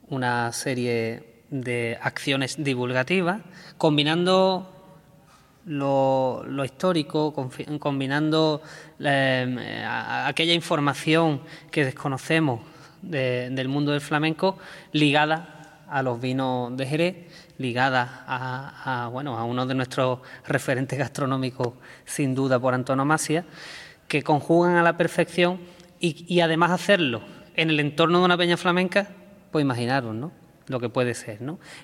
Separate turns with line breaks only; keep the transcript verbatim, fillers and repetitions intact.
una serie de acciones divulgativas, combinando lo, lo histórico, combinando eh, aquella información que desconocemos de, del mundo del flamenco, ligada a los vinos de Jerez, ligada a, a, bueno, a uno de nuestros referentes gastronómicos, sin duda por antonomasia, que conjugan a la perfección y, y además hacerlo en el entorno de una peña flamenca, pues imaginaros, ¿no?, lo que puede ser, ¿no?